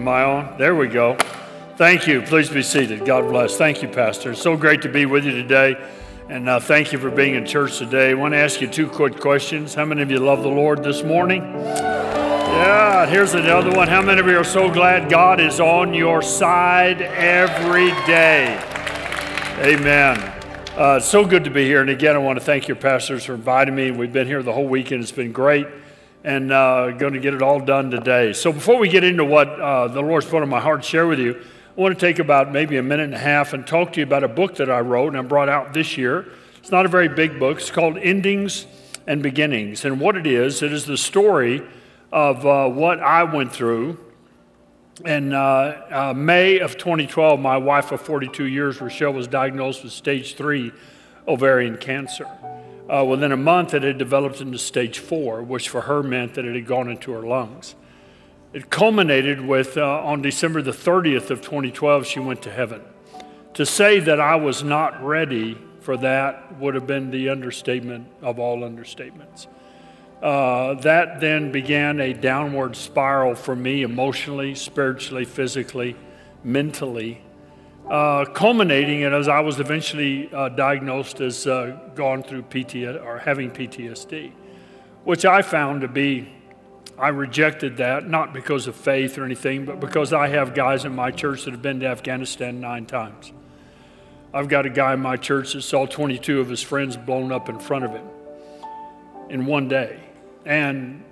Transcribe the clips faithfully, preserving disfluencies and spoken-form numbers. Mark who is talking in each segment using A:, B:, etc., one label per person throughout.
A: Am I on? There we go. Thank you. Please be seated. God bless. Thank you, Pastor. It's so great to be with you today. And uh, thank you for being in church today. I want to ask you two quick questions. How many of you love the Lord this morning? Yeah, here's another one. How many of you are so glad God is on your side every day? Amen. Uh, it's so good to be here. And again, I want to thank your pastors for inviting me. We've been here the whole weekend. It's been great. And uh, going to get it all done today. So before we get into what uh, the Lord's put on my heart to share with you, I want to take about maybe a minute and a half and talk to you about a book that I wrote and I brought out this year. It's not a very big book. It's called Endings and Beginnings. And what it is, it is the story of uh, what I went through. In uh, uh, May of twenty twelve, my wife of forty-two years, Rochelle, was diagnosed with stage three ovarian cancer. Uh, within a month, it had developed into stage four, which for her meant that it had gone into her lungs. It culminated with, uh, on December the thirtieth of twenty twelve, she went to heaven. To say that I was not ready for that would have been the understatement of all understatements. Uh, that then began a downward spiral for me emotionally, spiritually, physically, mentally. Uh, culminating it as I was eventually uh, diagnosed as uh, gone through P T S D or having P T S D, which I found to be, I rejected that, not because of faith or anything, but because I have guys in my church that have been to Afghanistan nine times. I've got a guy in my church that saw twenty-two of his friends blown up in front of him in one day, and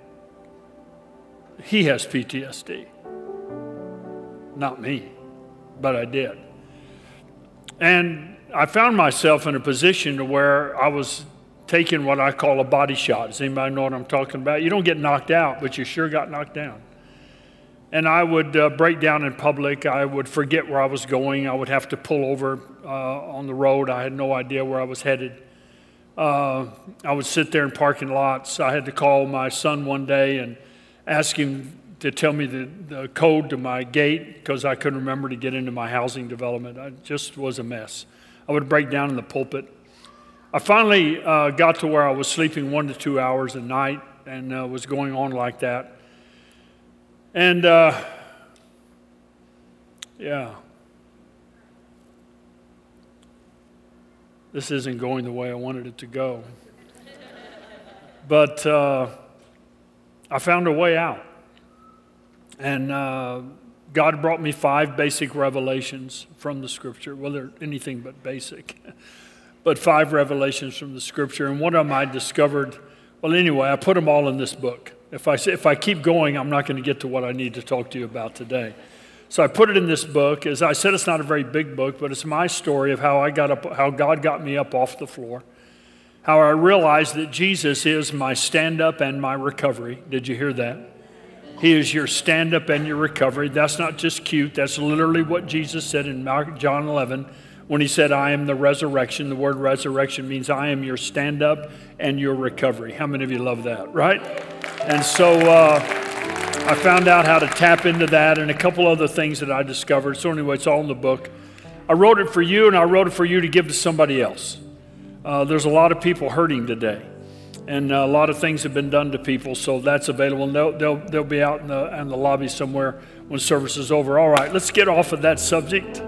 A: he has P T S D. Not me, but I did. And I found myself in a position to where I was taking what I call a body shot. Does anybody know what I'm talking about? You don't get knocked out, but you sure got knocked down. And I would uh, break down in public. I would forget where I was going. I would have to pull over uh, on the road. I had no idea where I was headed. Uh, I would sit there in parking lots. I had to call my son one day and ask him to tell me the, the code to my gate because I couldn't remember to get into my housing development. I just was a mess. I would break down in the pulpit. I finally uh, got to where I was sleeping one to two hours a night and uh, was going on like that. And uh, yeah, this isn't going the way I wanted it to go. But uh, I found a way out. And uh, God brought me five basic revelations from the Scripture. Well, they're anything but basic. But five revelations from the Scripture. And one of them I discovered, well, anyway, I put them all in this book. If I, if I keep going, I'm not going to get to what I need to talk to you about today. So I put it in this book. As I said, it's not a very big book, but it's my story of how I got up, how God got me up off the floor. How I realized that Jesus is my stand-up and my recovery. Did you hear that? He is your stand-up and your recovery. That's not just cute. That's literally what Jesus said in John eleven when he said, I am the resurrection. The word resurrection means I am your stand-up and your recovery. How many of you love that, right? And so uh, I found out how to tap into that and a couple other things that I discovered. So anyway, it's all in the book. I wrote it for you, and I wrote it for you to give to somebody else. Uh, there's a lot of people hurting today. And a lot of things have been done to people, so that's available. They'll, they'll, they'll be out in the, in the lobby somewhere when service is over. All right, let's get off of that subject.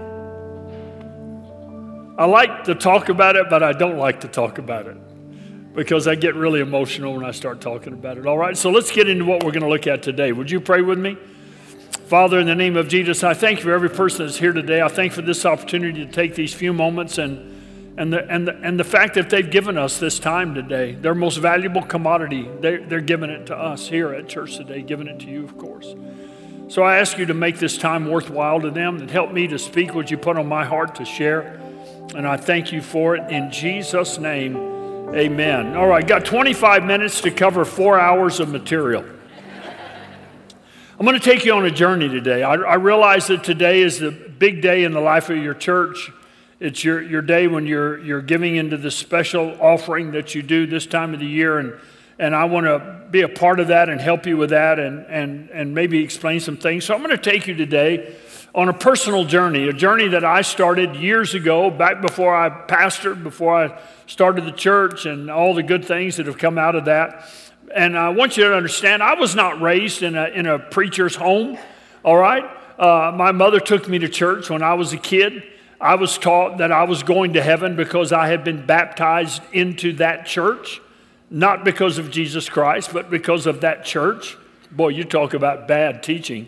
A: I like to talk about it, but I don't like to talk about it because I get really emotional when I start talking about it. All right, so let's get into what we're going to look at today. Would you pray with me? Father, in the name of Jesus, I thank you for every person that's here today. I thank you for this opportunity to take these few moments and And the, and, the, and the fact that they've given us this time today, their most valuable commodity, they're, they're giving it to us here at church today, giving it to you, of course. So I ask you to make this time worthwhile to them and help me to speak what you put on my heart to share. And I thank you for it. In Jesus' name, amen. All right, got twenty-five minutes to cover four hours of material. I'm going to take you on a journey today. I, I realize that today is the big day in the life of your church. It's your, your day when you're you're giving into the special offering that you do this time of the year, and and I want to be a part of that and help you with that and and and maybe explain some things. So I'm going to take you today on a personal journey, a journey that I started years ago, back before I pastored, before I started the church, and all the good things that have come out of that. And I want you to understand, I was not raised in a in a preacher's home, all right? Uh, my mother took me to church when I was a kid. I was taught that I was going to heaven because I had been baptized into that church, not because of Jesus Christ, but because of that church. Boy, you talk about bad teaching.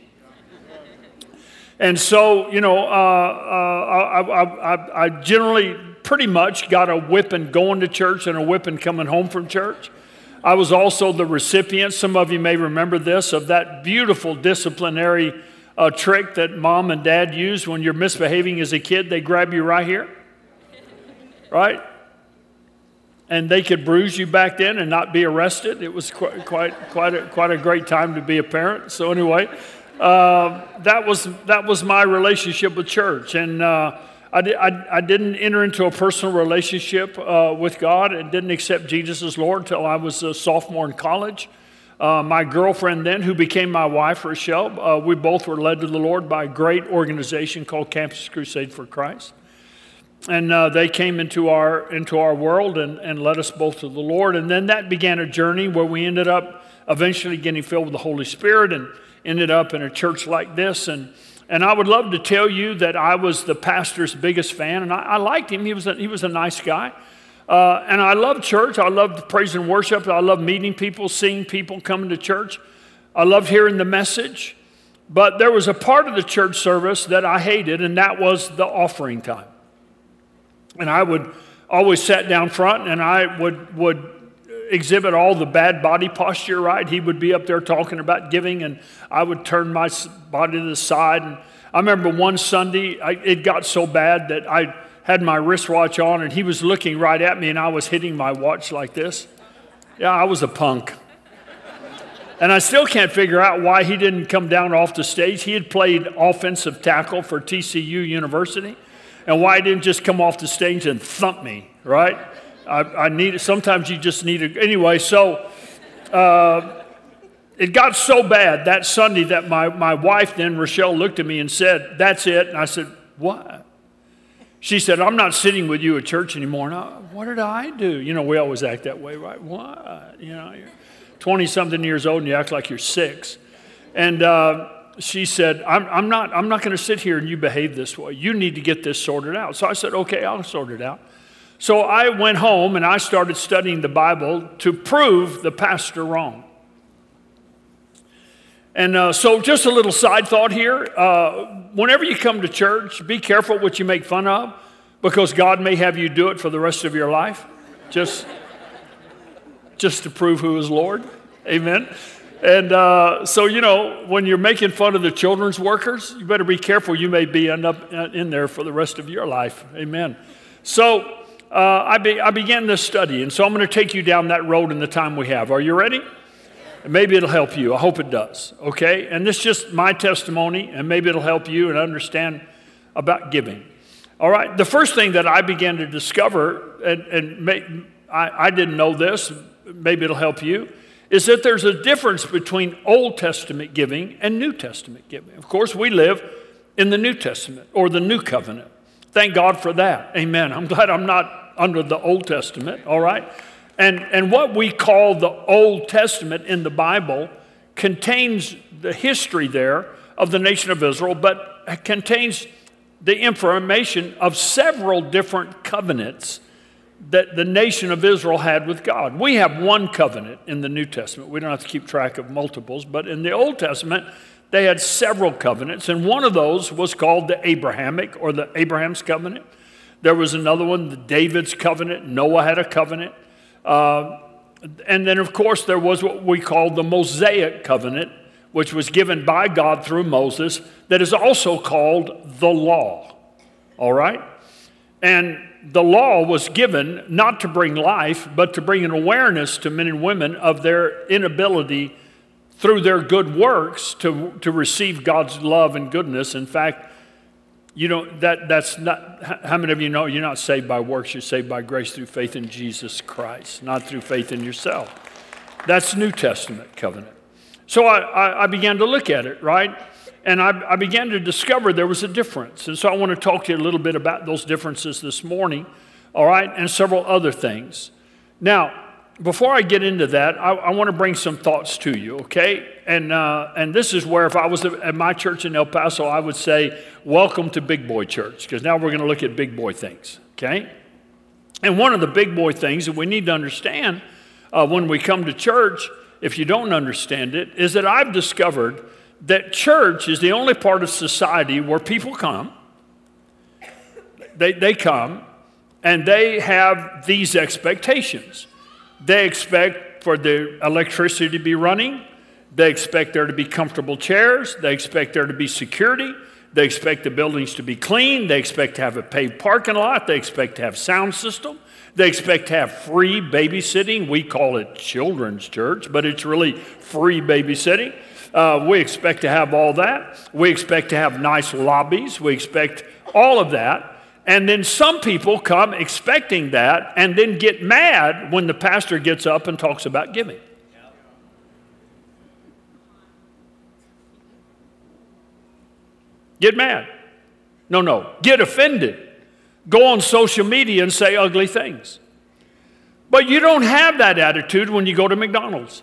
A: And so, you know, uh, uh, I, I, I, I generally pretty much got a whipping going to church and a whipping coming home from church. I was also the recipient, some of you may remember this, of that beautiful disciplinary uh, trick that mom and dad used when you're misbehaving as a kid. They grab you right here, right? And they could bruise you back then and not be arrested. It was quite, quite, quite, a, quite a great time to be a parent. So anyway, uh, that was that was my relationship with church, and uh, I, di- I, I didn't enter into a personal relationship uh, with God and didn't accept Jesus as Lord until I was a sophomore in college. Uh, my girlfriend then, who became my wife, Rochelle, uh, we both were led to the Lord by a great organization called Campus Crusade for Christ. And uh, they came into our into our world and, and led us both to the Lord. And then that began a journey where we ended up eventually getting filled with the Holy Spirit and ended up in a church like this. And and I would love to tell you that I was the pastor's biggest fan. And I, I liked him. He was a, he was a nice guy. Uh, and I loved church. I loved praise and worship. I loved meeting people, seeing people coming to church. I loved hearing the message. But there was a part of the church service that I hated, and that was the offering time. And I would always sit down front, and I would would exhibit all the bad body posture, right? He would be up there talking about giving, and I would turn my body to the side. And I remember one Sunday, I, it got so bad that I had my wristwatch on, and he was looking right at me, and I was hitting my watch like this. Yeah, I was a punk. And I still can't figure out why he didn't come down off the stage. He had played offensive tackle for T C U University. And why didn't just come off the stage and thump me, right? I, I need sometimes you just need it. Anyway, so uh, it got so bad that Sunday that my, my wife then, Rochelle, looked at me and said, "That's it." And I said, "What?" She said, "I'm not sitting with you at church anymore." And I, what did I do? You know, we always act that way, right? What? You know, you're twenty-something years old and you act like you're six. And uh she said, I'm, I'm not, I'm not going to sit here and you behave this way. You need to get this sorted out. So I said, okay, I'll sort it out. So I went home and I started studying the Bible to prove the pastor wrong. And uh, so just a little side thought here. Uh, whenever you come to church, be careful what you make fun of, because God may have you do it for the rest of your life, just, just to prove who is Lord. Amen. And uh, so, you know, when you're making fun of the children's workers, you better be careful. You may be end up in there for the rest of your life. Amen. So uh, I, be, I began this study, and so I'm going to take you down that road in the time we have. Are you ready? And maybe it'll help you. I hope it does. Okay? And this is just my testimony, and maybe it'll help you and understand about giving. All right? The first thing that I began to discover, and, and may, I, I didn't know this, maybe it'll help you, is that there's a difference between Old Testament giving and New Testament giving. Of course, we live in the New Testament or the New Covenant. Thank God for that. Amen. I'm glad I'm not under the Old Testament, all right? And, and what we call the Old Testament in the Bible contains the history there of the nation of Israel, but contains the information of several different covenants that the nation of Israel had with God. We have one covenant in the New Testament. We don't have to keep track of multiples, but in the Old Testament, they had several covenants, and one of those was called the Abrahamic, or the Abraham's covenant. There was another one, the David's covenant. Noah had a covenant. Uh, and then, of course, there was what we call the Mosaic covenant, which was given by God through Moses, that is also called the law. All right? And the law was given not to bring life, but to bring an awareness to men and women of their inability through their good works to, to receive God's love and goodness. In fact, you know, that that's not, how many of you know you're not saved by works, you're saved by grace through faith in Jesus Christ, not through faith in yourself. That's New Testament covenant. So I, I, I began to look at it, right? And I, I began to discover there was a difference. And so I want to talk to you a little bit about those differences this morning, all right, and several other things. Now, before I get into that, I, I want to bring some thoughts to you, okay? And uh, and this is where, if I was at my church in El Paso, I would say, welcome to Big Boy Church, because now we're going to look at big boy things, okay? And one of the big boy things that we need to understand uh, when we come to church, if you don't understand it, is that I've discovered that church is the only part of society where people come, they, they come, and they have these expectations. They expect for the electricity to be running. They expect there to be comfortable chairs. They expect there to be security. They expect the buildings to be clean. They expect to have a paved parking lot. They expect to have sound system. They expect to have free babysitting. We call it children's church, but it's really free babysitting. Uh, we expect to have all that. We expect to have nice lobbies. We expect all of that. And then some people come expecting that and then get mad when the pastor gets up and talks about giving. Get mad. No, no. Get offended. Go on social media and say ugly things. But you don't have that attitude when you go to McDonald's.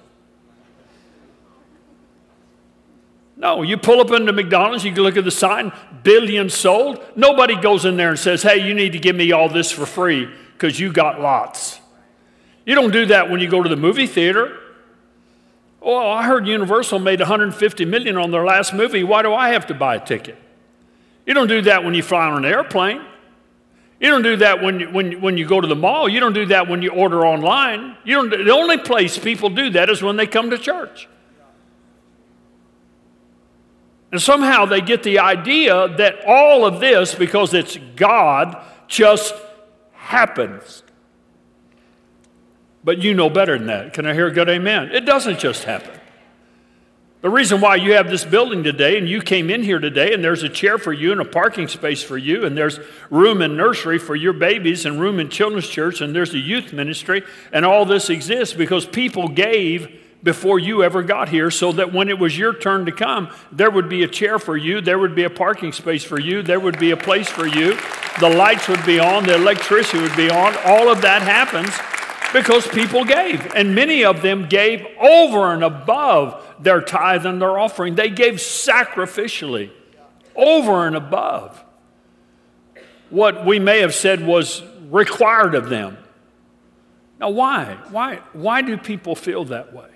A: No, you pull up into McDonald's, you can look at the sign, billions sold. Nobody goes in there and says, hey, you need to give me all this for free because you got lots. You don't do that when you go to the movie theater. Oh, I heard Universal made one hundred fifty million dollars on their last movie. Why do I have to buy a ticket? You don't do that when you fly on an airplane. You don't do that when you, when, when you go to the mall. You don't do that when you order online. You don't. The only place people do that is when they come to church. And somehow they get the idea that all of this, because it's God, just happens. But you know better than that. Can I hear a good amen? It doesn't just happen. The reason why you have this building today, and you came in here today, and there's a chair for you and a parking space for you, and there's room in nursery for your babies, and room in children's church, and there's a youth ministry, and all this exists because people gave before you ever got here, so that when it was your turn to come, there would be a chair for you, there would be a parking space for you, there would be a place for you, the lights would be on, the electricity would be on. All of that happens because people gave, and many of them gave over and above their tithe and their offering. They gave sacrificially, over and above what we may have said was required of them. Now, why? Why? Why do people feel that way?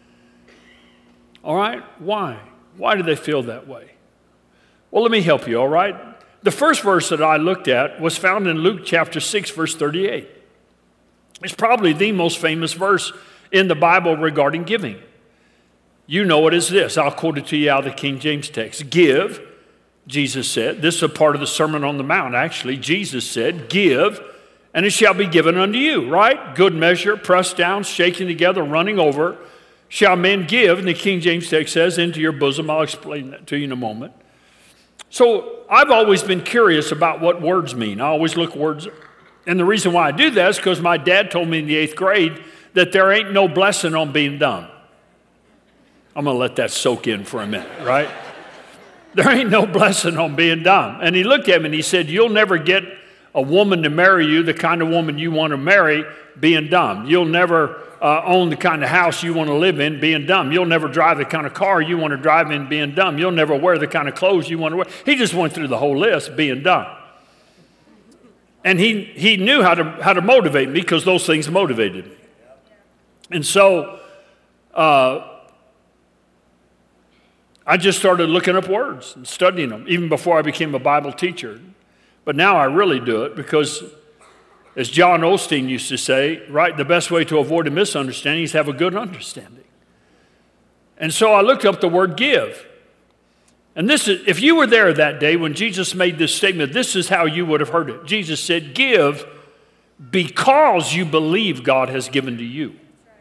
A: All right? Why? Why do they feel that way? Well, let me help you, all right? The first verse that I looked at was found in Luke chapter six, verse thirty-eight. It's probably the most famous verse in the Bible regarding giving. You know it as this. I'll quote it to you out of the King James text. Give, Jesus said. This is a part of the Sermon on the Mount, actually. Jesus said, give, and it shall be given unto you, right? Good measure, pressed down, shaken together, running over, shall men give, and the King James text says, into your bosom. I'll explain that to you in a moment. So I've always been curious about what words mean. I always look words, and the reason why I do that is because my dad told me in the eighth grade that there ain't no blessing on being dumb. I'm going to let that soak in for a minute, right? There ain't no blessing on being dumb. And he looked at me and he said, you'll never get a woman to marry you, the kind of woman you want to marry, being dumb. You'll never uh, own the kind of house you want to live in, being dumb. You'll never drive the kind of car you want to drive in, being dumb. You'll never wear the kind of clothes you want to wear. He just went through the whole list, being dumb. And he, he knew how to, how to motivate me because those things motivated me. And so uh, I just started looking up words and studying them, even before I became a Bible teacher. But now I really do it because, as John Osteen used to say, right, the best way to avoid a misunderstanding is to have a good understanding. And so I looked up the word give. And this is, if you were there that day when Jesus made this statement, this is how you would have heard it. Jesus said, give because you believe God has given to you.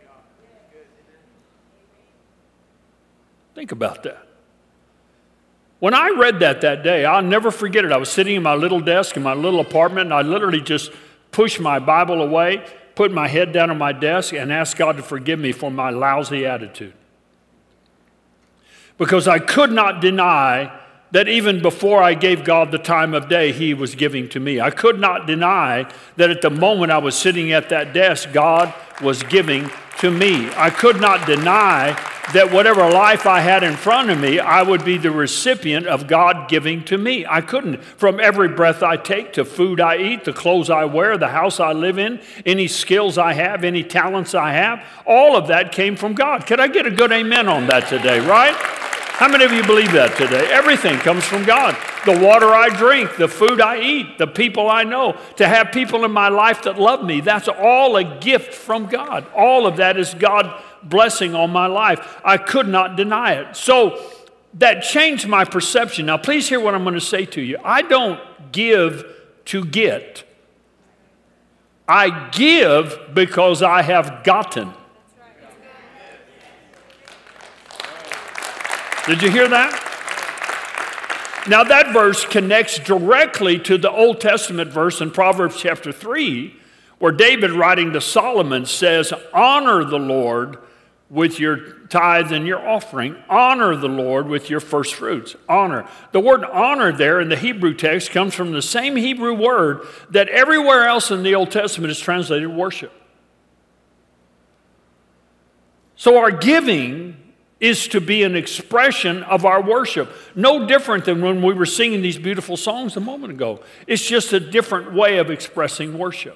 A: Think about that. When I read that that day, I'll never forget it. I was sitting in my little desk in my little apartment, and I literally just pushed my Bible away, put my head down on my desk, and asked God to forgive me for my lousy attitude. Because I could not deny that even before I gave God the time of day, he was giving to me. I could not deny that at the moment I was sitting at that desk, God was giving to me. I could not deny that whatever life I had in front of me, I would be the recipient of God giving to me. I couldn't. From every breath I take, to food I eat, the clothes I wear, the house I live in, any skills I have, any talents I have, all of that came from God. Could I get a good amen on that today, right? How many of you believe that today? Everything comes from God. The water I drink, the food I eat, the people I know, to have people in my life that love me, that's all a gift from God. All of that is God blessing on my life. I could not deny it. So that changed my perception. Now, please hear what I'm going to say to you. I don't give to get. I give because I have gotten. Did you hear that? Now that verse connects directly to the Old Testament verse in Proverbs chapter three, where David, writing to Solomon, says, honor the Lord with your tithe and your offering. Honor the Lord with your first fruits. Honor. The word honor there in the Hebrew text comes from the same Hebrew word that everywhere else in the Old Testament is translated worship. So our giving is to be an expression of our worship. No different than when we were singing these beautiful songs a moment ago. It's just a different way of expressing worship.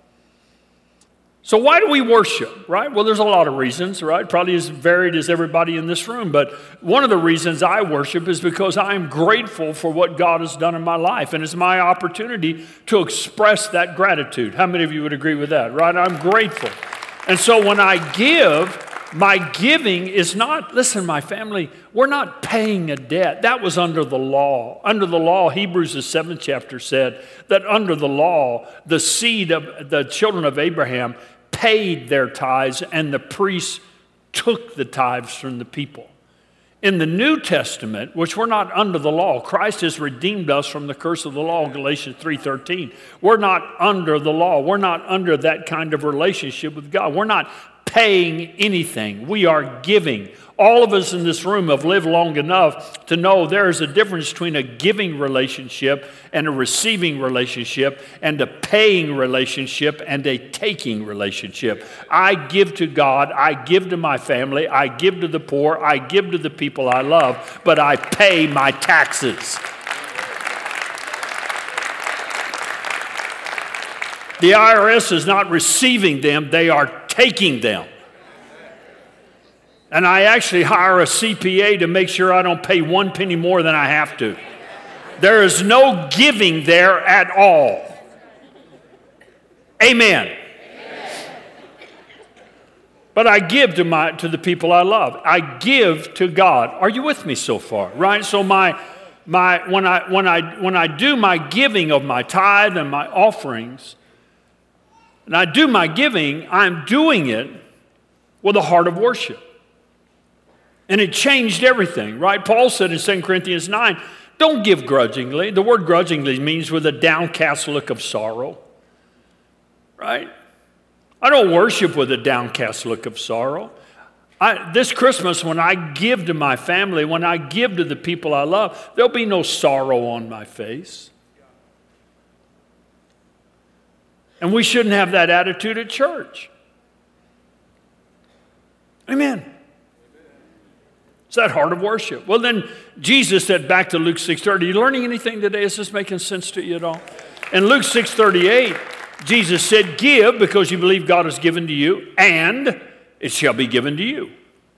A: So why do we worship, right? Well, there's a lot of reasons, right? Probably as varied as everybody in this room. But one of the reasons I worship is because I'm grateful for what God has done in my life. And it's my opportunity to express that gratitude. How many of you would agree with that, right? I'm grateful. And so when I give, my giving is not, listen, my family, we're not paying a debt. That was under the law. Under the law, Hebrews, the seventh chapter said that under the law, the seed of the children of Abraham paid their tithes and the priests took the tithes from the people. In the New Testament, which we're not under the law, Christ has redeemed us from the curse of the law, Galatians three thirteen. We're not under the law. We're not under that kind of relationship with God. We're not paying anything. We are giving. All of us in this room have lived long enough to know there is a difference between a giving relationship and a receiving relationship and a paying relationship and a taking relationship. I give to God. I give to my family. I give to the poor. I give to the people I love, but I pay my taxes. The I R S is not receiving them. They are taking them. And I actually hire a C P A to make sure I don't pay one penny more than I have to. There is no giving there at all. Amen. Amen. But I give to my to the people I love. I give to God. Are you with me so far? Right? So my my when I when I when I do my giving of my tithe and my offerings, and I do my giving, I'm doing it with a heart of worship. And it changed everything, right? Paul said in Second Corinthians nine, don't give grudgingly. The word grudgingly means with a downcast look of sorrow, right? I don't worship with a downcast look of sorrow. I, this Christmas, when I give to my family, when I give to the people I love, there'll be no sorrow on my face. And we shouldn't have that attitude at church. Amen. It's that heart of worship. Well, then Jesus said, back to Luke six thirty, are you learning anything today? Is this making sense to you at all? In Luke six thirty-eight, Jesus said, give because you believe God has given to you, and it shall be given to you.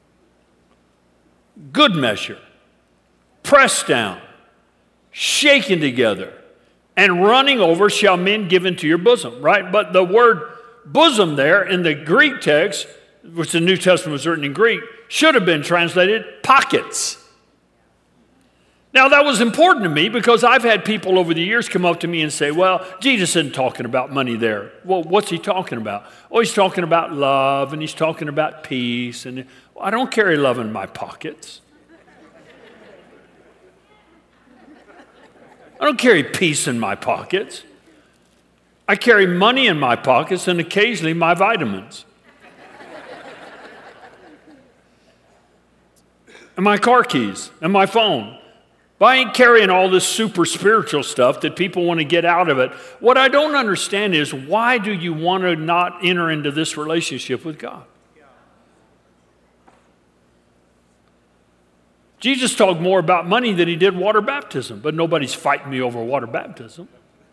A: Good measure, pressed down, shaken together, and running over shall men give into your bosom, right? But the word bosom there in the Greek text, which the New Testament was written in Greek, should have been translated pockets. Now that was important to me because I've had people over the years come up to me and say, well, Jesus isn't talking about money there. Well, what's he talking about? Oh, he's talking about love and he's talking about peace. And well, I don't carry love in my pockets. I don't carry peace in my pockets. I carry money in my pockets and occasionally my vitamins. And my car keys and my phone. But I ain't carrying all this super spiritual stuff that people want to get out of it. What I don't understand is, why do you want to not enter into this relationship with God? Jesus talked more about money than he did water baptism, but nobody's fighting me over water baptism.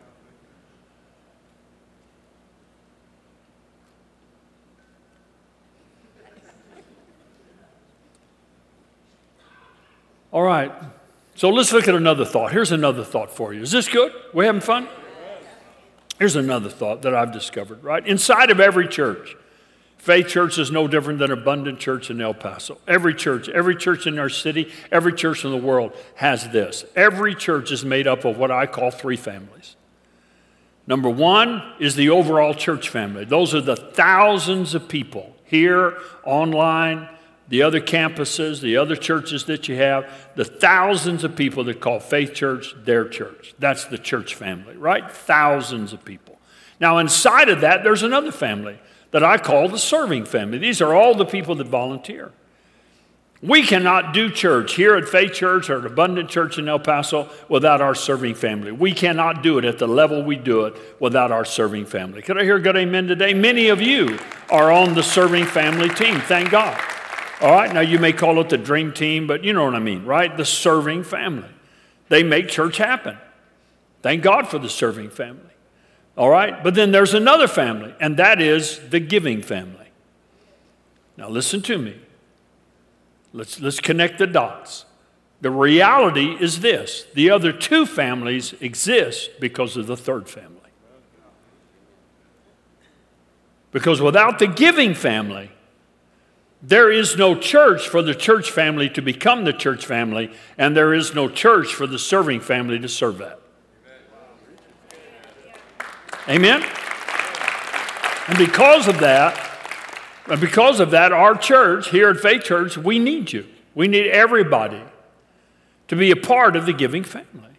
A: All right, so let's look at another thought. Here's another thought for you. Is this good? We having fun? Here's another thought that I've discovered, right? Inside of every church, Faith Church is no different than Abundant Church in El Paso. Every church, every church in our city, every church in the world has this. Every church is made up of what I call three families. Number one is the overall church family. Those are the thousands of people here, online, the other campuses, the other churches that you have, the thousands of people that call Faith Church their church. That's the church family, right? Thousands of people. Now, inside of that, there's another family that I call the serving family. These are all the people that volunteer. We cannot do church here at Faith Church or at Abundant Church in El Paso without our serving family. We cannot do it at the level we do it without our serving family. Could I hear a good amen today? Many of you are on the serving family team, thank God. All right, now you may call it the dream team, but you know what I mean, right? The serving family. They make church happen. Thank God for the serving family. All right, but then there's another family, and that is the giving family. Now listen to me. Let's, let's connect the dots. The reality is this. The other two families exist because of the third family. Because without the giving family, there is no church for the church family to become the church family, and there is no church for the serving family to serve that. Amen? And because of that, and because of that, our church here at Faith Church, we need you. We need everybody to be a part of the giving family.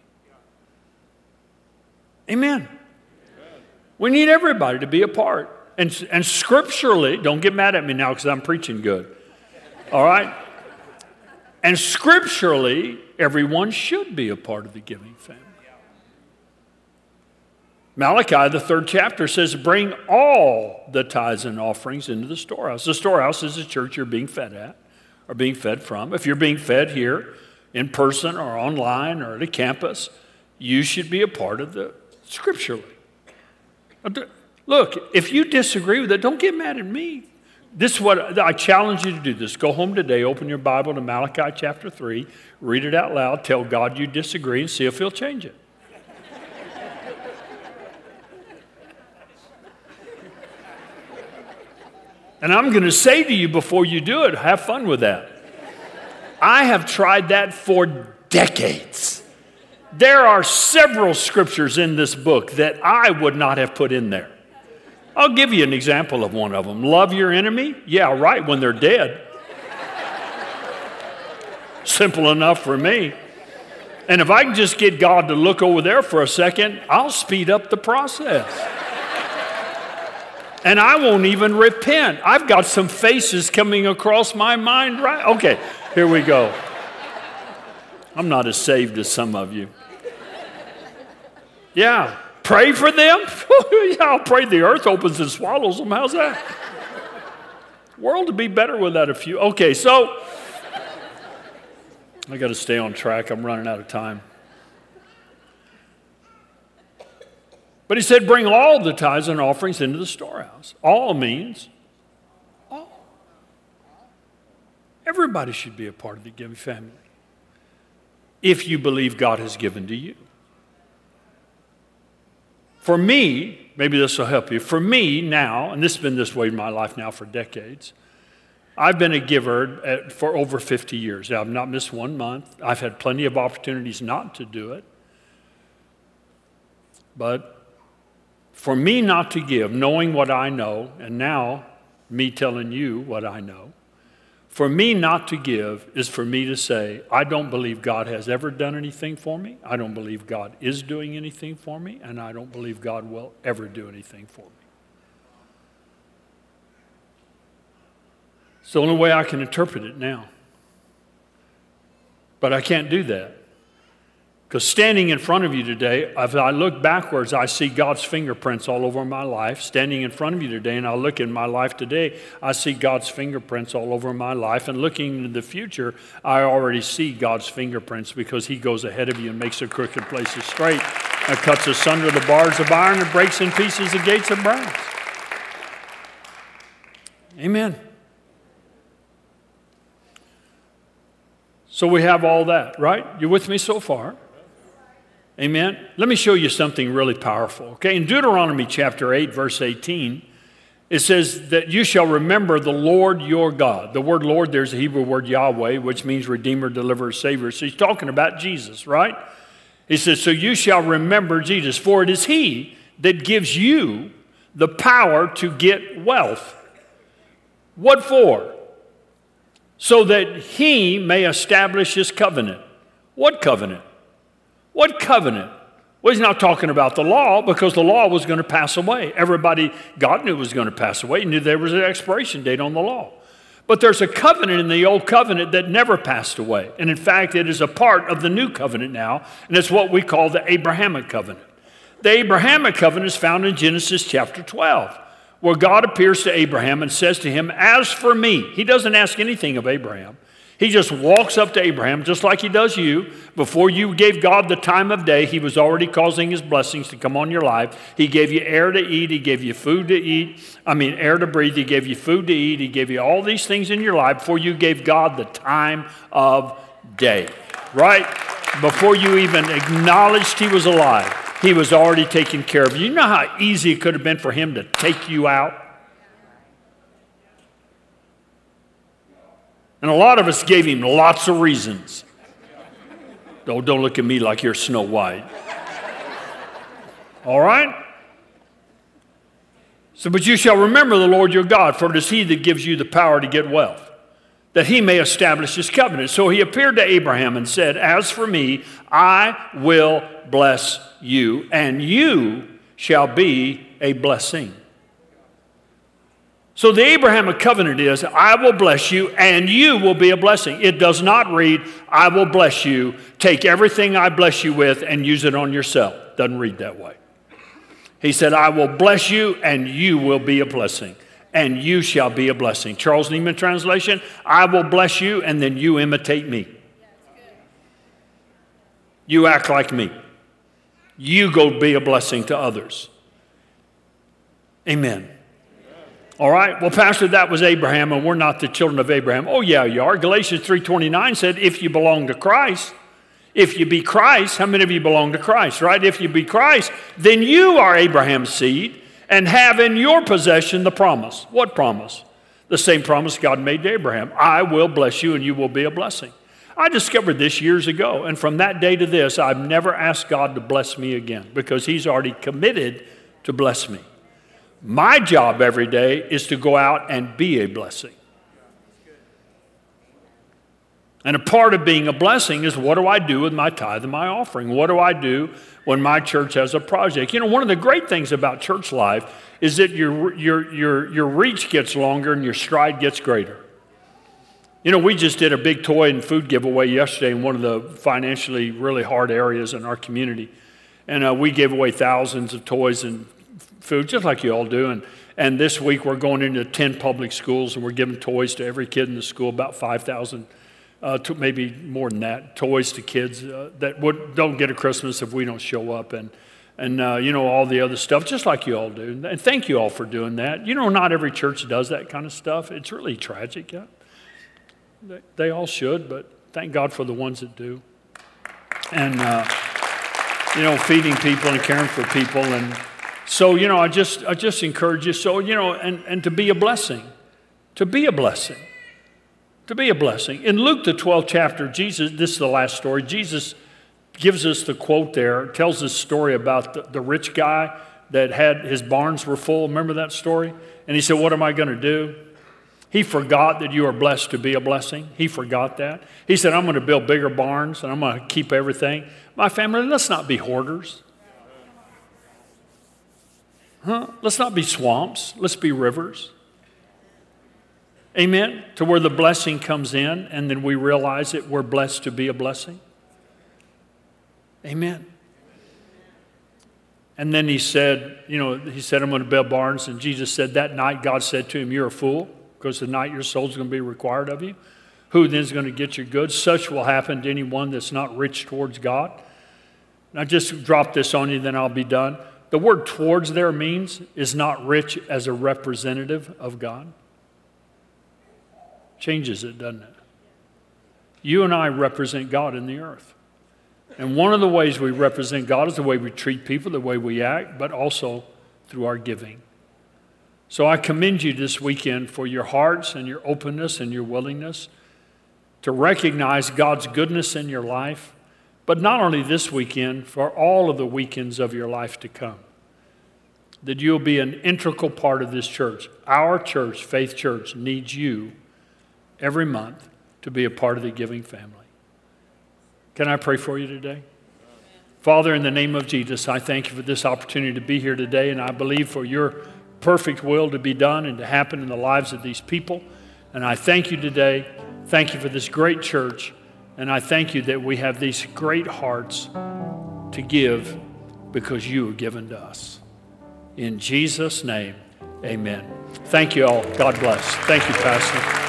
A: Amen. We need everybody to be a part. And, and scripturally, don't get mad at me now because I'm preaching good. All right? And scripturally, everyone should be a part of the giving family. Malachi, the third chapter, says, bring all the tithes and offerings into the storehouse. The storehouse is the church you're being fed at or being fed from. If you're being fed here in person or online or at a campus, you should be a part of the scripturally. Look, if you disagree with it, don't get mad at me. This is what I challenge you to do this. Go home today, open your Bible to Malachi chapter three, read it out loud, tell God you disagree, and see if he'll change it. And I'm going to say to you before you do it, have fun with that. I have tried that for decades. There are several scriptures in this book that I would not have put in there. I'll give you an example of one of them. Love your enemy? Yeah, right, when they're dead. Simple enough for me. And if I can just get God to look over there for a second, I'll speed up the process. And I won't even repent. I've got some faces coming across my mind, right? Okay, here we go. I'm not as saved as some of you. Yeah, pray for them? Yeah, I'll pray the earth opens and swallows them. How's that? World would be better without a few. Okay, so I got to stay on track. I'm running out of time. But he said, bring all the tithes and offerings into the storehouse. All means all. Everybody should be a part of the giving family if you believe God has given to you. For me, maybe this will help you. For me now, and this has been this way in my life now for decades, I've been a giver at, for over fifty years. I've not missed one month. I've had plenty of opportunities not to do it. But for me not to give, knowing what I know, and now me telling you what I know, for me not to give is for me to say, I don't believe God has ever done anything for me. I don't believe God is doing anything for me, and I don't believe God will ever do anything for me. It's the only way I can interpret it now. But I can't do that. Because standing in front of you today, if I look backwards, I see God's fingerprints all over my life. Standing in front of you today, and I look in my life today, I see God's fingerprints all over my life. And looking into the future, I already see God's fingerprints because he goes ahead of you and makes the crooked places straight and cuts asunder the bars of iron and breaks in pieces the gates of bronze. Amen. So we have all that, right? You're with me so far? Amen. Let me show you something really powerful. Okay, in Deuteronomy chapter eight, verse eighteen, it says that you shall remember the Lord your God. The word Lord, there's a Hebrew word Yahweh, which means Redeemer, Deliverer, Savior. So he's talking about Jesus, right? He says, so you shall remember Jesus, for it is he that gives you the power to get wealth. What for? So that he may establish his covenant. What covenant? What covenant? Well, he's not talking about the law because the law was going to pass away. Everybody, God knew it was going to pass away. He knew there was an expiration date on the law. But there's a covenant in the old covenant that never passed away. And in fact, it is a part of the new covenant now, and it's what we call the Abrahamic covenant. The Abrahamic covenant is found in Genesis chapter twelve, where God appears to Abraham and says to him, as for me, he doesn't ask anything of Abraham. He just walks up to Abraham, just like he does you. Before you gave God the time of day, he was already causing his blessings to come on your life. He gave you air to eat. He gave you food to eat. I mean, air to breathe. He gave you food to eat. He gave you all these things in your life before you gave God the time of day, right? Before you even acknowledged he was alive, he was already taking care of you. You know how easy it could have been for him to take you out? And a lot of us gave him lots of reasons. Oh, don't look at me like you're Snow White. All right? So, but you shall remember the Lord your God, for it is he that gives you the power to get wealth, that he may establish his covenant. So he appeared to Abraham and said, as for me, I will bless you, and you shall be a blessing. So the Abrahamic covenant is, I will bless you and you will be a blessing. It does not read, I will bless you, take everything I bless you with and use it on yourself. Doesn't read that way. He said, I will bless you and you will be a blessing, and you shall be a blessing. Charles Neiman translation, I will bless you and then you imitate me. You act like me. You go be a blessing to others. Amen. All right, well, Pastor, that was Abraham, and we're not the children of Abraham. Oh, yeah, you are. Galatians three twenty-nine said, if you belong to Christ, if you be Christ, how many of you belong to Christ, right? If you be Christ, then you are Abraham's seed and have in your possession the promise. What promise? The same promise God made to Abraham. I will bless you and you will be a blessing. I discovered this years ago, and from that day to this, I've never asked God to bless me again because he's already committed to bless me. My job every day is to go out and be a blessing. And a part of being a blessing is, what do I do with my tithe and my offering? What do I do when my church has a project? You know, one of the great things about church life is that your, your, your, your reach gets longer and your stride gets greater. You know, we just did a big toy and food giveaway yesterday in one of the financially really hard areas in our community. And uh, we gave away thousands of toys and food, just like you all do. And, and this week we're going into ten public schools and we're giving toys to every kid in the school, about five thousand, uh, to maybe more than that, toys to kids uh, that would, don't get a Christmas if we don't show up. And, and uh, you know, all the other stuff, just like you all do. And thank you all for doing that. You know, not every church does that kind of stuff. It's really tragic. Yeah? They, they all should, but thank God for the ones that do. And, uh, you know, feeding people and caring for people. And so, you know, I just I just encourage you. So, you know, and, and to be a blessing, to be a blessing, to be a blessing. In Luke, the twelfth chapter, Jesus, this is the last story, Jesus gives us the quote there, tells this story about the, the rich guy that had, his barns were full. Remember that story? And he said, what am I going to do? He forgot that you are blessed to be a blessing. He forgot that. He said, I'm going to build bigger barns and I'm going to keep everything. My family, let's not be hoarders. Huh? Let's not be swamps. Let's be rivers. Amen? To where the blessing comes in and then we realize that we're blessed to be a blessing. Amen. And then he said, you know, he said, I'm going to build barns. And Jesus said that night, God said to him, you're a fool, because the night your soul's going to be required of you. Who then is going to get your goods? Such will happen to anyone that's not rich towards God. Now just drop this on you, then I'll be done. The word towards there means is not rich as a representative of God. Changes it, doesn't it? You and I represent God in the earth. And one of the ways we represent God is the way we treat people, the way we act, but also through our giving. So I commend you this weekend for your hearts and your openness and your willingness to recognize God's goodness in your life, but not only this weekend, for all of the weekends of your life to come. That you'll be an integral part of this church. Our church, Faith Church, needs you every month to be a part of the giving family. Can I pray for you today? Father, in the name of Jesus, I thank you for this opportunity to be here today, and I believe for your perfect will to be done and to happen in the lives of these people. And I thank you today. Thank you for this great church, and I thank you that we have these great hearts to give because you are given to us. In Jesus' name, amen. Thank you all. God bless. Thank you, Pastor.